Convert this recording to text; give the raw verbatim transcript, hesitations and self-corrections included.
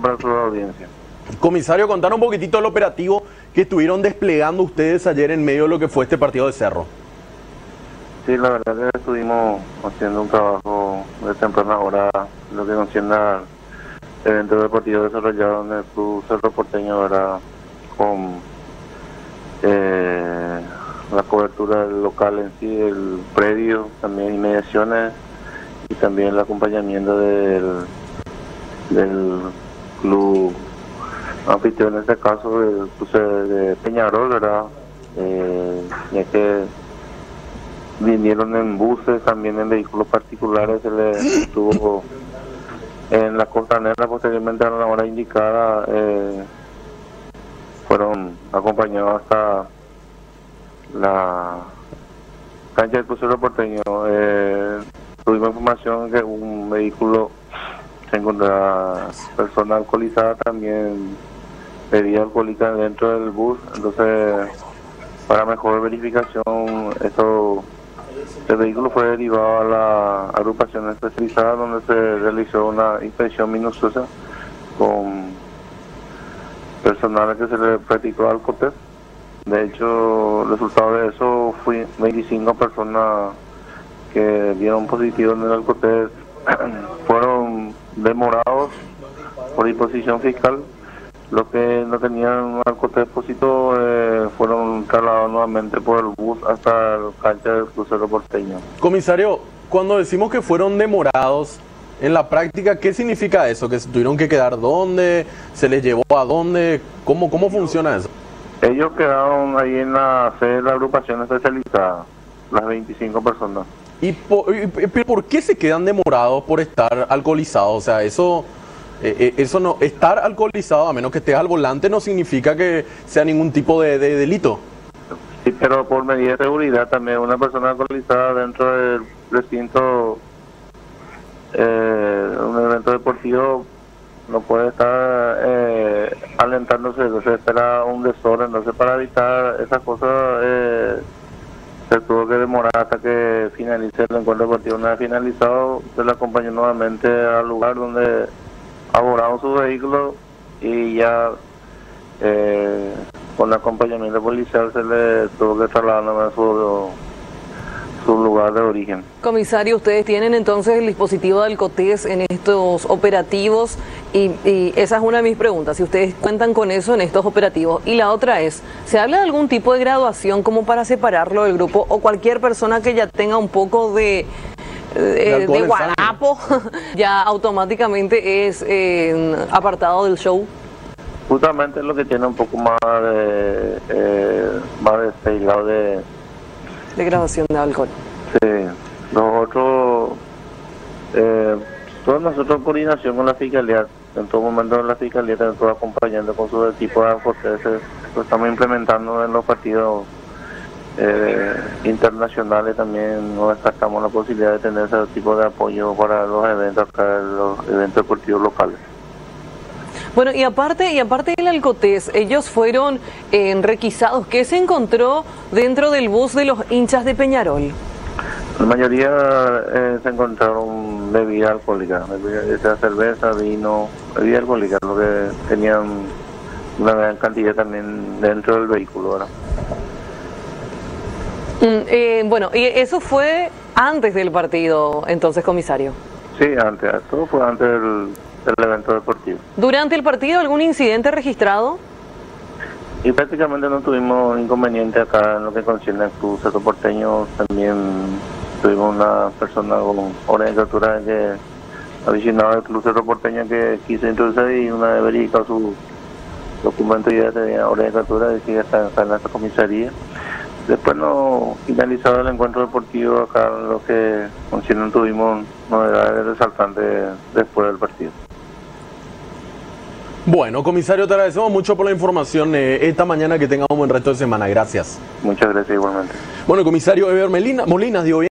para su audiencia. Comisario, contanos un poquitito del operativo que estuvieron desplegando ustedes ayer en medio de lo que fue este partido de Cerro. Sí, la verdad que estuvimos haciendo un trabajo de temprana hora, lo que concierne al evento deportivo desarrollado en el Club Cerro Porteño, ¿verdad? Con eh, la cobertura del local en sí, el predio, también inmediaciones y también el acompañamiento del, del club anfitrión, en este caso el club de Peñarol, ¿verdad? Eh, ya que vinieron en buses, también en vehículos particulares, se les estuvo en la costanera. Posteriormente a la hora indicada eh, fueron acompañados hasta la cancha del Crucero Porteño. Eh, tuvimos información que un vehículo se encontraba persona alcoholizada, también bebida alcohólica dentro del bus. Entonces, para mejor verificación, esto el vehículo fue derivado a la agrupación especializada, donde se realizó una inspección minuciosa con personal que se le practicó alcotest. De hecho, el resultado de eso fue veinticinco personas que dieron positivo en el alcotest fueron demorados por disposición fiscal. Los que no tenían un alcotest positivo eh, fueron trasladados nuevamente por el bus hasta el cancha del Crucero Porteño. Comisario, cuando decimos que fueron demorados, en la práctica, ¿qué significa eso? ¿Que se tuvieron que quedar dónde? ¿Se les llevó a dónde? ¿Cómo, cómo funciona eso? Ellos quedaron ahí en la sede de la agrupación especializada, las veinticinco personas. ¿Y por, y, por qué se quedan demorados por estar alcoholizados? O sea, eso... Eh, eso no, estar alcoholizado, a menos que estés al volante, no significa que sea ningún tipo de, de delito. Sí, pero por medida de seguridad también una persona alcoholizada dentro del recinto, eh, un evento deportivo, no puede estar eh, alentándose, entonces espera un desorden. Entonces, para evitar esas cosas, eh, se tuvo que demorar hasta que finalice el encuentro deportivo. Una vez finalizado, se le acompañó nuevamente al lugar donde abordaron su vehículo y ya eh, con acompañamiento policial se le tuvo que trasladar a su, su lugar de origen. Comisario, ustedes tienen entonces el dispositivo de alcotest en estos operativos y, y esa es una de mis preguntas, si ustedes cuentan con eso en estos operativos. Y la otra es, ¿se habla de algún tipo de graduación como para separarlo del grupo o cualquier persona que ya tenga un poco de... de, de guarapo ya automáticamente es eh, apartado del show? Justamente lo que tiene un poco más de eh, más de este lado de de graduación de alcohol. Sí, nosotros eh, todos nosotros en coordinación con la fiscalía, en todo momento la fiscalía está todo acompañando con su tipo de alcotests, lo estamos implementando en los partidos Eh, internacionales. También no descartamos la posibilidad de tener ese tipo de apoyo para los eventos acá, los eventos deportivos locales. Bueno, y aparte y aparte del alcotest, ellos fueron eh, requisados. ¿Qué se encontró dentro del bus de los hinchas de Peñarol? La mayoría eh, se encontraron bebida alcohólica, bebida, cerveza, vino, bebida alcohólica, lo que tenían una gran cantidad también dentro del vehículo, ¿verdad? Eh, bueno, y eso fue antes del partido, entonces, comisario. Sí, antes, todo fue antes del, del evento deportivo. ¿Durante el partido algún incidente registrado? Y prácticamente no tuvimos inconveniente acá en lo que concierne al Club Cerro Porteño. También tuvimos una persona con orden de captura que aficionado del Club Cerro Porteño que quiso introducir, y una vez verificado su documento y ya tenía orden de captura, y que ya está, está en esta comisaría. Después, no finalizado el encuentro deportivo, acá lo que concierne tuvimos novedades resaltantes después del partido. Bueno, comisario, te agradecemos mucho por la información eh, esta mañana. Que tenga un buen resto de semana. Gracias. Muchas gracias igualmente. Bueno, comisario Eber Molina, Molinas, digo bien.